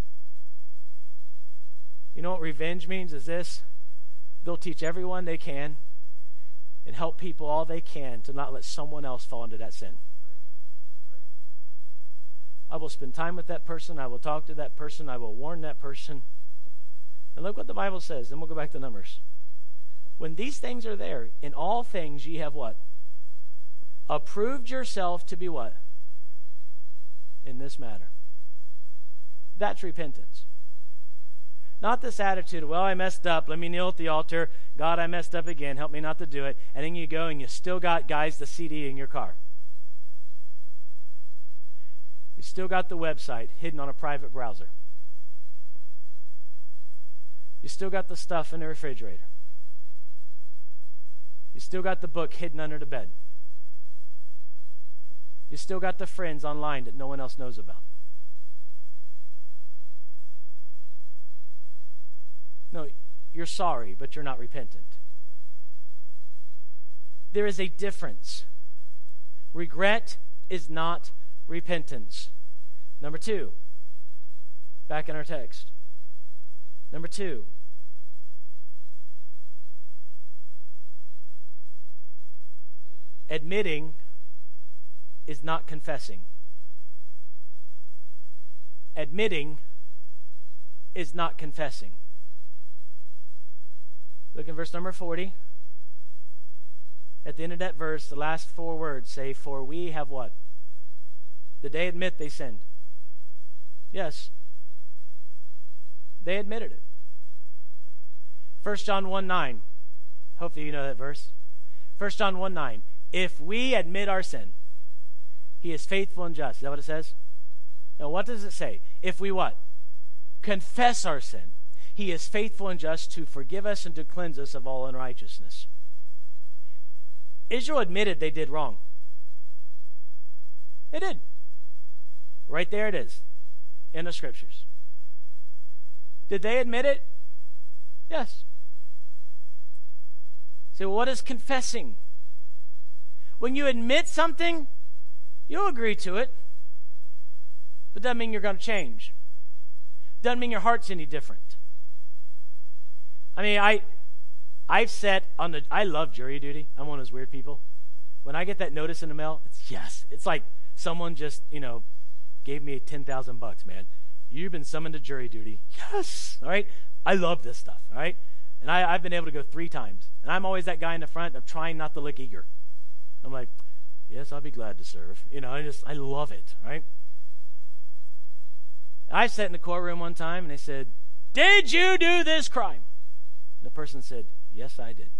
You know what revenge means is this? They'll teach everyone they can and help people all they can to not let someone else fall into that sin. I will spend time with that person. I will talk to that person. I will warn that person. And look what the Bible says. Then we'll go back to Numbers. When these things are there, in all things ye have what? Approved yourself to be what? In this matter. That's repentance. Not this attitude, well, I messed up. Let me kneel at the altar. God, I messed up again. Help me not to do it. And then you go and you still got, guys, the C D in your car. You still got the website hidden on a private browser. You still got the stuff in the refrigerator. You still got the book hidden under the bed. You still got the friends online that no one else knows about. No, you're sorry, but you're not repentant. There is a difference. Regret is not repentance. Number two, back in our text. Number two, admitting is not confessing. Admitting is not confessing. Look in verse number forty. At the end of that verse, the last four words say, for we have what? Did they admit they sinned? Yes. They admitted it. First John one nine. Hopefully you know that verse. First John one nine. If we admit our sin, he is faithful and just. Is that what it says? Now what does it say? If we what? Confess our sin. He is faithful and just to forgive us and to cleanse us of all unrighteousness. Israel admitted they did wrong. They did. Right there it is. In the scriptures. Did they admit it? Yes. So what is confessing? When you admit something, you'll agree to it. But doesn't mean you're going to change. Doesn't mean your heart's any different. I mean, I, I've sat on the, I love jury duty. I'm one of those weird people. When I get that notice in the mail, it's yes. It's like someone just, you know, gave me ten thousand bucks, man. You've been summoned to jury duty. Yes. All right. I love this stuff. All right. And I, I've been able to go three times. And I'm always that guy in the front. I'm trying not to look eager. I'm like, yes, I'll be glad to serve. You know, I just, I love it. All right. I sat in the courtroom one time and they said, did you do this crime? And the person said, yes, I did.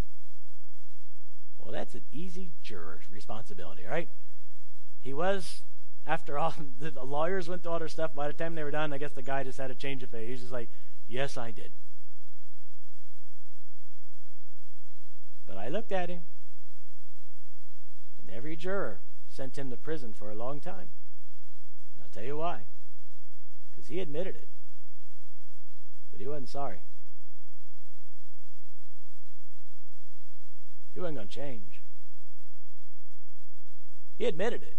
Well, that's an easy juror responsibility, right? He was, after all, the lawyers went through all their stuff. By the time they were done, I guess the guy just had a change of face. He was just like, yes, I did. But I looked at him, and every juror sent him to prison for a long time. And I'll tell you why. Because he admitted it. But he wasn't sorry. He wasn't going to change. He admitted it.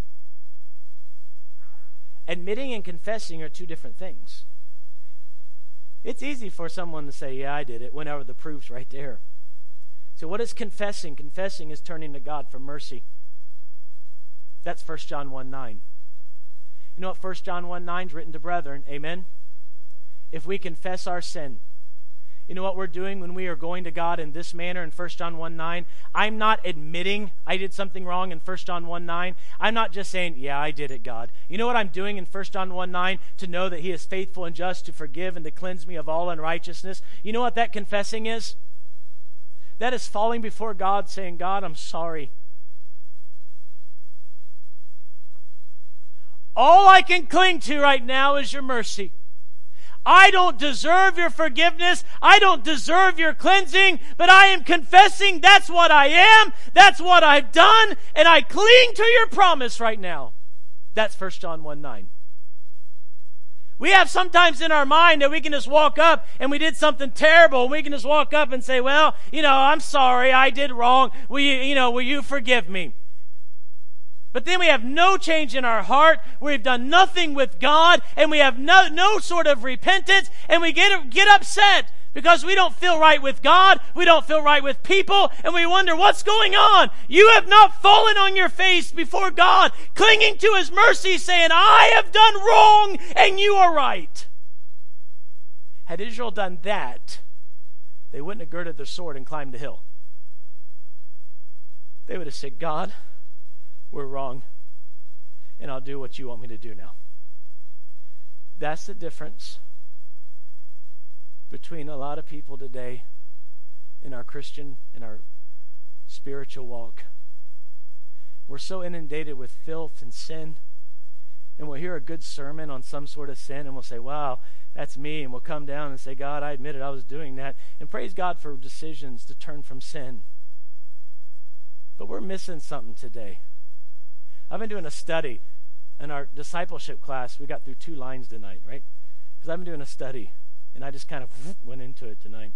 Admitting and confessing are two different things. It's easy for someone to say, yeah, I did it, whenever the proof's right there. So what is confessing? Confessing is turning to God for mercy. That's First John one nine. You know what First John one nine is written to brethren? Amen? If we confess our sin. You know what we're doing when we are going to God in this manner in First John one nine? I'm not admitting I did something wrong in First John one nine. I'm not just saying, yeah, I did it, God. You know what I'm doing in First John one nine? To know that he is faithful and just to forgive and to cleanse me of all unrighteousness. You know what that confessing is? That is falling before God saying, God, I'm sorry. All I can cling to right now is your mercy. I don't deserve your forgiveness. I don't deserve your cleansing, but I am confessing that's what I am. That's what I've done, and I cling to your promise right now. That's First John one nine. We have sometimes in our mind that we can just walk up and we did something terrible. And we can just walk up and say, well, you know, I'm sorry, I did wrong. Will you, you know, will you forgive me? But then we have no change in our heart. We've done nothing with God, and we have no, no sort of repentance, and we get, get upset because we don't feel right with God. We don't feel right with people, and we wonder what's going on. You have not fallen on your face before God, clinging to his mercy, saying, I have done wrong, and you are right. Had Israel done that, they wouldn't have girded their sword and climbed the hill. They would have said, God, we're wrong, and I'll do what you want me to do now. That's the difference between a lot of people today in our Christian, in our spiritual walk. We're so inundated with filth and sin, and we'll hear a good sermon on some sort of sin, and we'll say, wow, that's me, and we'll come down and say, God, I admitted I was doing that, and praise God for decisions to turn from sin. But we're missing something today. I've been doing a study in our discipleship class. We got through two lines tonight, right? Because I've been doing a study, and I just kind of went into it tonight.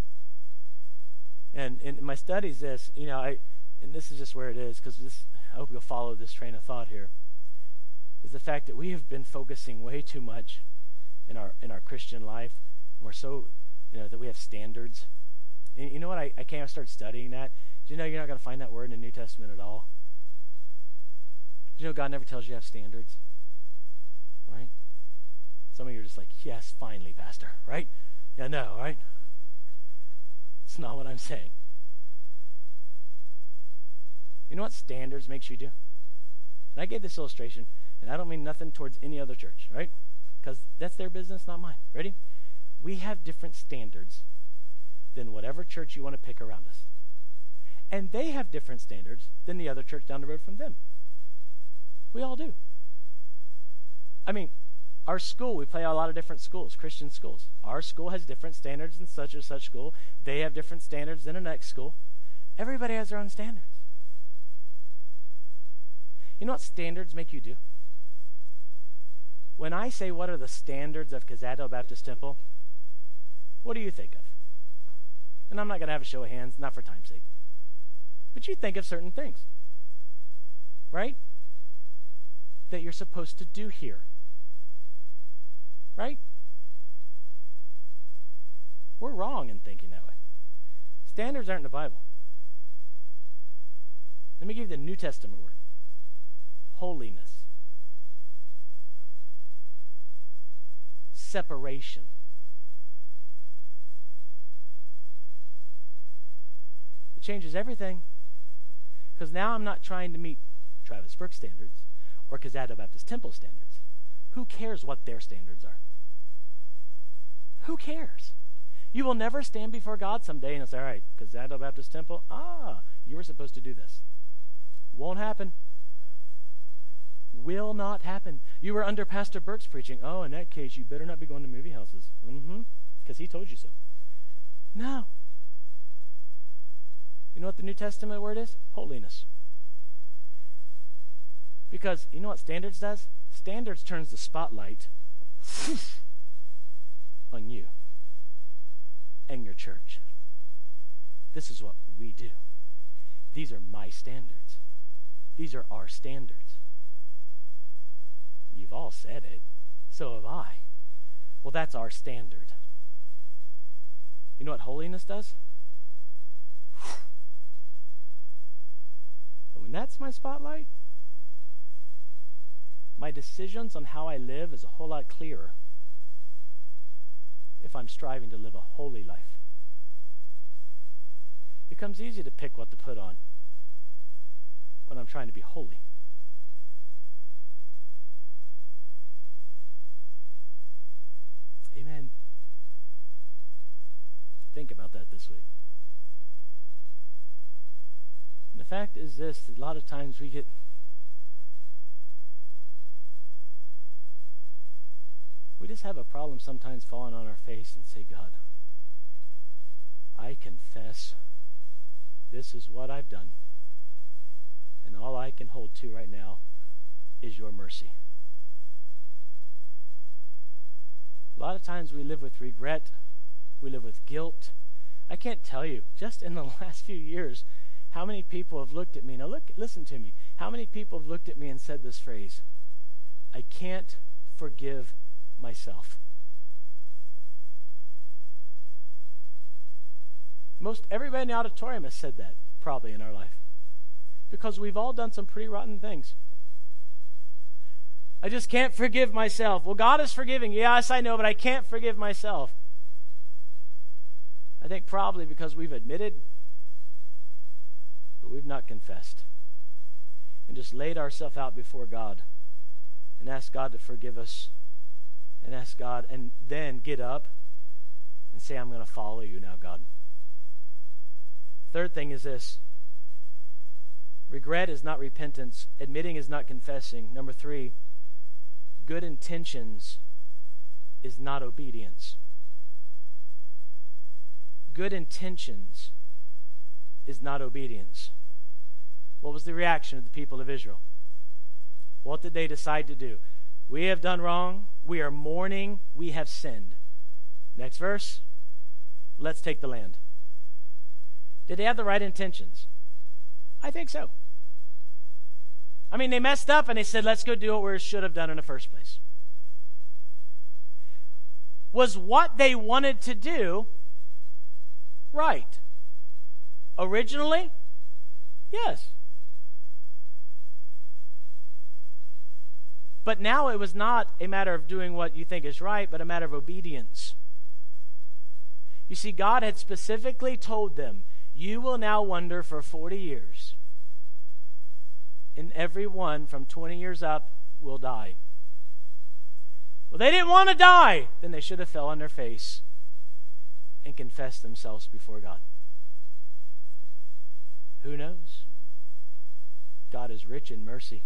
And in my study is this, you know, I, and this is just where it is, because this, I hope you'll follow this train of thought here, is the fact that we have been focusing way too much in our in our Christian life. We're so, you know, that we have standards. And you know what? I, I came and started studying that. Do you know you're not going to find that word in the New Testament at all? You know, God never tells you to have standards, right? Some of you are just like, yes, finally, Pastor, right? Yeah, no, right? It's not what I'm saying. You know what standards makes you do? And I gave this illustration, and I don't mean nothing towards any other church, right? Because that's their business, not mine. Ready? We have different standards than whatever church you want to pick around us. And they have different standards than the other church down the road from them. We all do. I mean, our school, we play a lot of different schools, Christian schools. Our school has different standards than such and such school. They have different standards than the next school. Everybody has their own standards. You know what standards make you do? When I say what are the standards of Cazadel Baptist Temple, what do you think of? And I'm not going to have a show of hands, not for time's sake. But you think of certain things. right? That you're supposed to do here. Right? We're wrong in thinking that way. Standards aren't in the Bible. Let me give you the New Testament word. Holiness. Separation. It changes everything. Because now I'm not trying to meet Travis Brooks standards or Kazado Baptist Temple standards. Who cares what their standards are? Who cares? You will never stand before God someday and say, all right, Kazado Baptist Temple, ah, you were supposed to do this. Won't happen. Will not happen. You were under Pastor Burke's preaching. Oh, in that case, you better not be going to movie houses. Mm-hmm. Because he told you so. No. You know what the New Testament word is? Holiness. Because you know what standards does? Standards turns the spotlight on you and your church. This is what we do. These are my standards. These are our standards. You've all said it. So have I. Well, that's our standard. You know what holiness does? And when that's my spotlight, my decisions on how I live is a whole lot clearer if I'm striving to live a holy life. It becomes easy to pick what to put on when I'm trying to be holy. Amen. Think about that this week. And the fact is this, that a lot of times we get we just have a problem sometimes falling on our face and say, God, I confess this is what I've done. And all I can hold to right now is your mercy. A lot of times we live with regret. We live with guilt. I can't tell you, just in the last few years, how many people have looked at me. Now look, listen to me. How many people have looked at me and said this phrase, I can't forgive myself. Most everybody in the auditorium has said that probably in our life. Because we've all done some pretty rotten things. I just can't forgive myself. Well, God is forgiving. Yes, I know, but I can't forgive myself. I think probably because we've admitted, but we've not confessed. And just laid ourselves out before God and asked God to forgive us. And ask God, and then get up and say, I'm going to follow you now, God. Third thing is this. Regret is not repentance. Admitting is not confessing. Number three, good intentions is not obedience. Good intentions is not obedience. What was the reaction of the people of Israel? What did they decide to do? We have done wrong. We are mourning. We have sinned. Next verse. Let's take the land. Did they have the right intentions? I think so. I mean, they messed up and they said, let's go do what we should have done in the first place. Was what they wanted to do right? Originally? Yes. But now it was not a matter of doing what you think is right, but a matter of obedience. You see, God had specifically told them, you will now wander for forty years. And everyone from twenty years up will die. Well, they didn't want to die. Then they should have fell on their face and confessed themselves before God. Who knows? God is rich in mercy.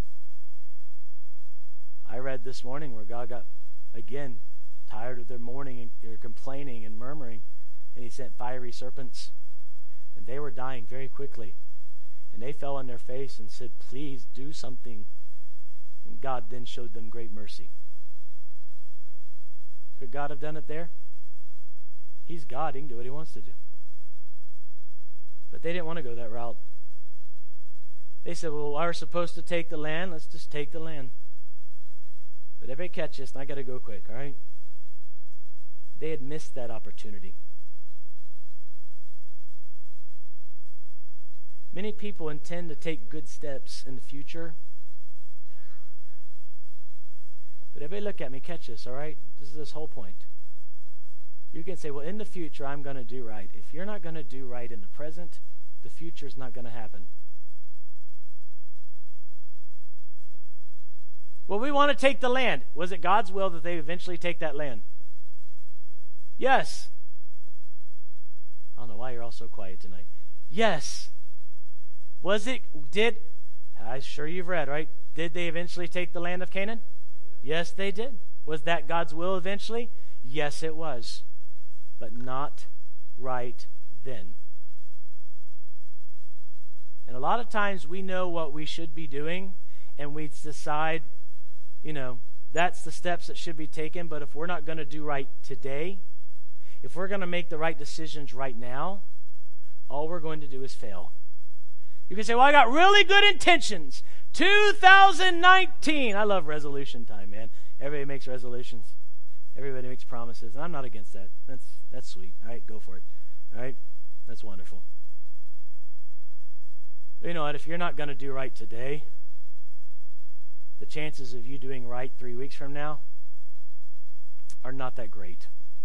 I read this morning where God got, again, tired of their mourning and or complaining and murmuring, and he sent fiery serpents. And they were dying very quickly. And they fell on their face and said, please do something. And God then showed them great mercy. Could God have done it there? He's God. He can do what he wants to do. But they didn't want to go that route. They They said, well, we're supposed to take the land. Let's just take the land. But everybody catch this, and I got to go quick, all right? They had missed that opportunity. Many people intend to take good steps in the future. But everybody look at me, catch this, all right? This is this whole point. You can say, well, in the future, I'm going to do right. If you're not going to do right in the present, the future is not going to happen. Well, we want to take the land. Was it God's will that they eventually take that land? Yes. I don't know why you're all so quiet tonight. Yes. Was it, did, I'm sure you've read, right? Did they eventually take the land of Canaan? Yes, they did. Was that God's will eventually? Yes, it was. But not right then. And a lot of times we know what we should be doing, and we decide, you know, that's the steps that should be taken. But if we're not going to do right today, if we're going to make the right decisions right now, all we're going to do is fail. You can say, well, I got really good intentions. two thousand nineteen. I love resolution time, man. Everybody makes resolutions. Everybody makes promises. And I'm not against that. That's that's sweet. All right, go for it. All right? That's wonderful. But you know what? If you're not going to do right today, the chances of you doing right three weeks from now are not that great.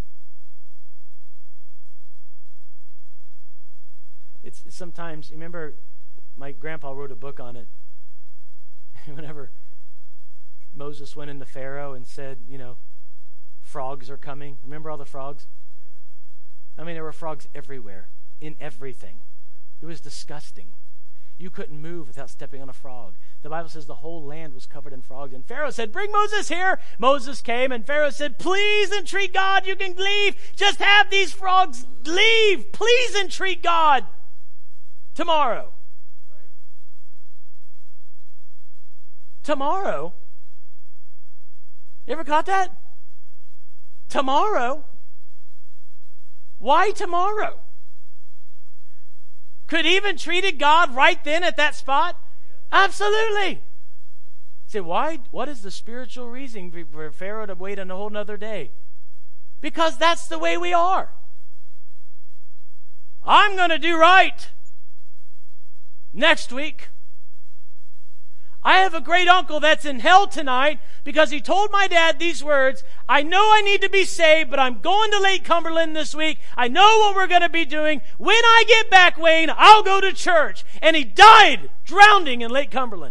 It's, it's sometimes, you remember, my grandpa wrote a book on it. Whenever Moses went into Pharaoh and said, you know, frogs are coming. Remember all the frogs? I mean, there were frogs everywhere, in everything. It was disgusting. You couldn't move without stepping on a frog. The Bible says the whole land was covered in frogs. And Pharaoh said, bring Moses here. Moses came, and Pharaoh said, please entreat God. You can leave. Just have these frogs leave. Please entreat God tomorrow. Tomorrow? You ever caught that? Tomorrow? Why tomorrow? Could he even treated God right then at that spot? Absolutely. Say, why? What is the spiritual reason for Pharaoh to wait a whole nother day? Because that's the way we are. I'm going to do right next week. I have a great uncle that's in hell tonight because he told my dad these words. I know I need to be saved, but I'm going to Lake Cumberland this week. I know what we're going to be doing. When I get back, Wayne, I'll go to church. And he died drowning in Lake Cumberland.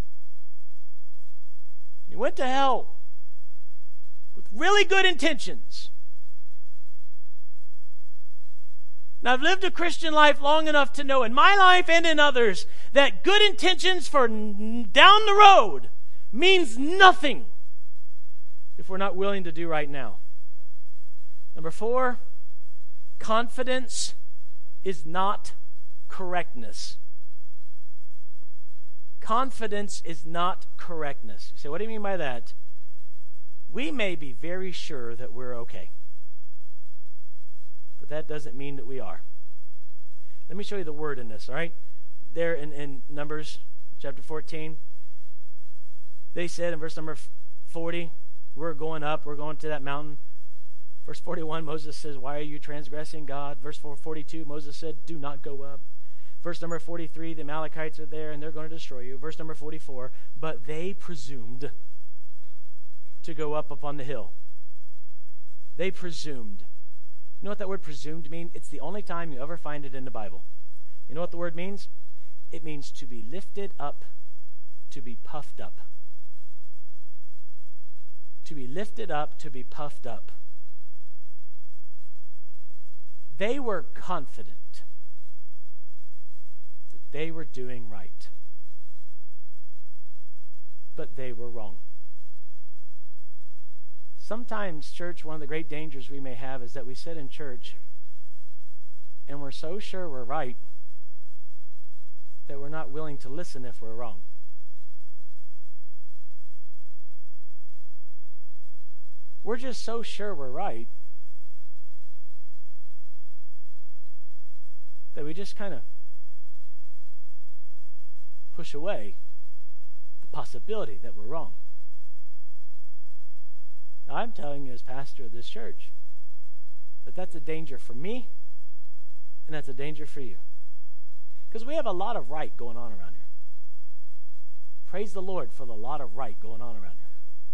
He went to hell with really good intentions. Now, I've lived a Christian life long enough to know in my life and in others that good intentions for down the road means nothing if we're not willing to do right now. Number four, confidence is not correctness. Confidence is not correctness. You say, what do you mean by that? We may be very sure that we're okay. But that doesn't mean that we are. Let me show you the word in this, all right? There in, in Numbers chapter fourteen, they said in verse number forty, we're going up, we're going to that mountain. Verse forty-one, Moses says, why are you transgressing God? Verse forty-two, Moses said, do not go up. Verse number forty-three, the Amalekites are there and they're going to destroy you. Verse number forty-four, but they presumed to go up upon the hill. They presumed. You know what that word presumed means? It's the only time you ever find it in the Bible. You know what the word means? It means to be lifted up, to be puffed up. To be lifted up, to be puffed up. They were confident that they were doing right. But they were wrong. Sometimes, church, one of the great dangers we may have is that we sit in church and we're so sure we're right that we're not willing to listen if we're wrong. We're just so sure we're right that we just kind of push away the possibility that we're wrong. Now, I'm telling you as pastor of this church that that's a danger for me and that's a danger for you. Because we have a lot of right going on around here. Praise the Lord for the lot of right going on around here.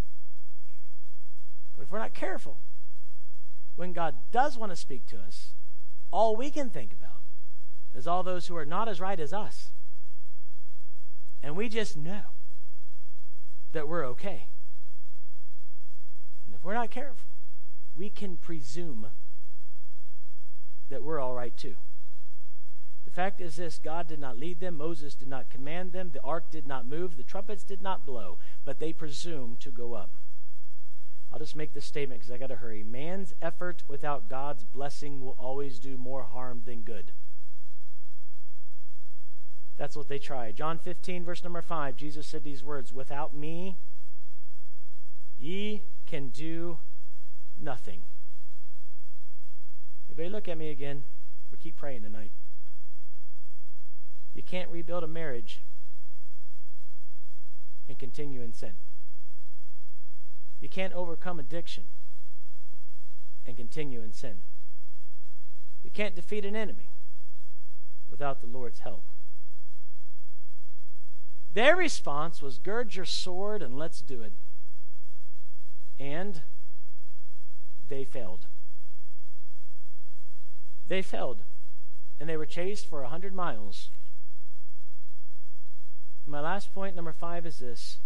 But if we're not careful, when God does want to speak to us, all we can think about is all those who are not as right as us. And we just know that we're okay. And if we're not careful, we can presume that we're all right too. The fact is this: God did not lead them, Moses did not command them, the ark did not move, the trumpets did not blow, but they presumed to go up. I'll just make this statement because I got to hurry. Man's effort without God's blessing will always do more harm than good. That's what they tried. John fifteen, verse number five, Jesus said these words, "Without me, ye can do nothing." Everybody look at me again. We keep praying tonight. You can't rebuild a marriage and continue in sin. You can't overcome addiction and continue in sin. You can't defeat an enemy without the Lord's help. Their response was, gird your sword and let's do it. And they failed. They failed. And they were chased for a hundred miles. And my last point, number five, is this.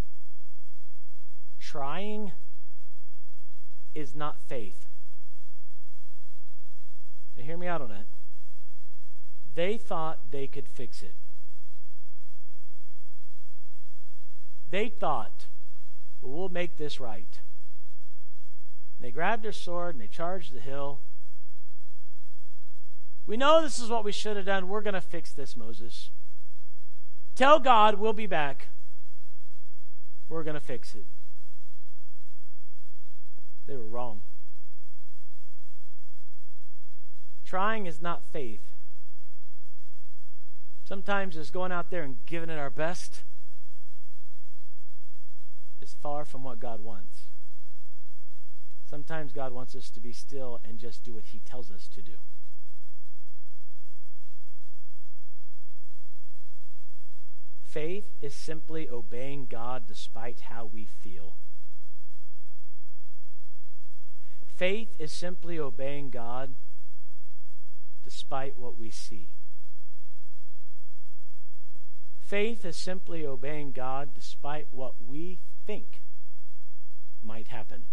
Trying is not faith. Now hear me out on that. They thought they could fix it. They thought, well, we'll make this right. And they grabbed their sword and they charged the hill. We know this is what we should have done. We're going to fix this, Moses. Tell God we'll be back. We're going to fix it. They were wrong. Trying is not faith. Sometimes just going out there and giving it our best is far from what God wants. Sometimes God wants us to be still and just do what He tells us to do. Faith is simply obeying God despite how we feel. Faith is simply obeying God despite what we see. Faith is simply obeying God despite what we think might happen.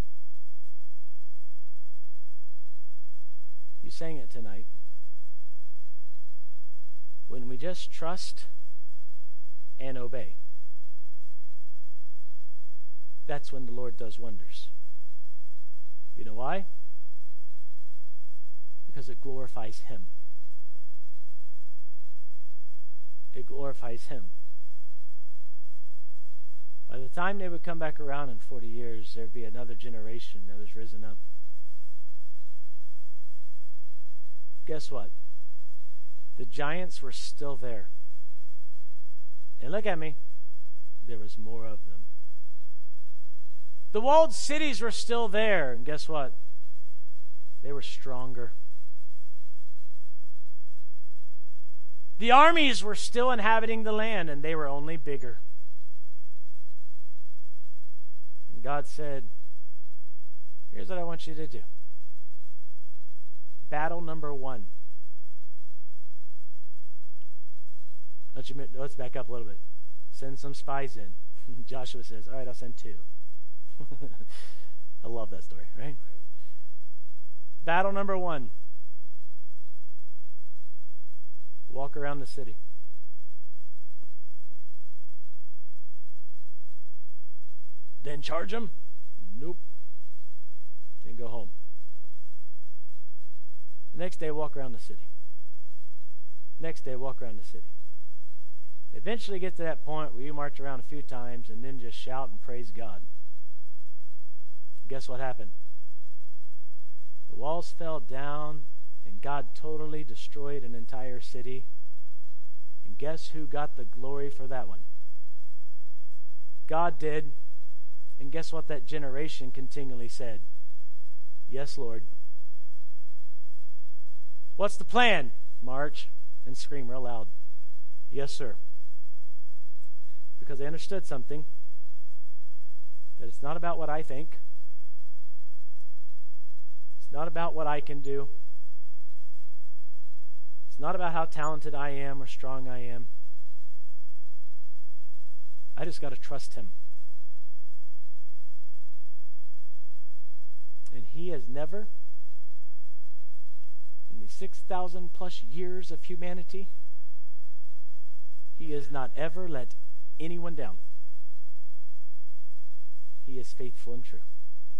You sang it tonight. When we just trust and obey, that's when the Lord does wonders. You know why? Because it glorifies Him. It glorifies Him. By the time they would come back around in forty years, there'd be another generation that was risen up. Guess what? The giants were still there. And look at me. There was more of them. The walled cities were still there. And guess what? They were stronger. The armies were still inhabiting the land, and they were only bigger. And God said, here's what I want you to do. Battle number one. Let's, let's back up a little bit. Send some spies in. Joshua says, all right, I'll send two. I love that story, right? Battle number one. Walk around the city. Then charge them? Nope. Then go home. The next day, walk around the city. Next day, walk around the city. Eventually get to that point where you march around a few times and then just shout and praise God. Guess what happened? The walls fell down and God totally destroyed an entire city. And guess who got the glory for that one? God did. And guess what that generation continually said? Yes, Lord. What's the plan? March and scream real loud. Yes, sir. Because they understood something. That it's not about what I think. It's not about what I can do. It's not about how talented I am or strong I am. I just got to trust him. And he has never, in the six thousand plus years of humanity, he has not ever let anyone down. He is faithful and true.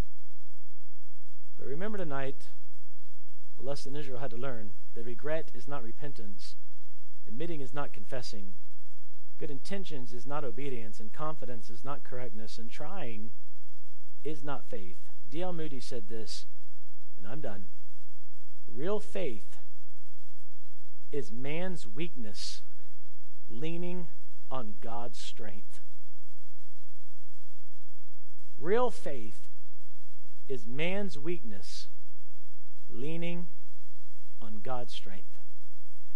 But remember tonight, a lesson Israel had to learn, that regret is not repentance, admitting is not confessing, good intentions is not obedience, and confidence is not correctness, and trying is not faith. D L Moody said this, and I'm done. Real faith is man's weakness leaning on God's strength. Real faith is man's weakness leaning on God's strength.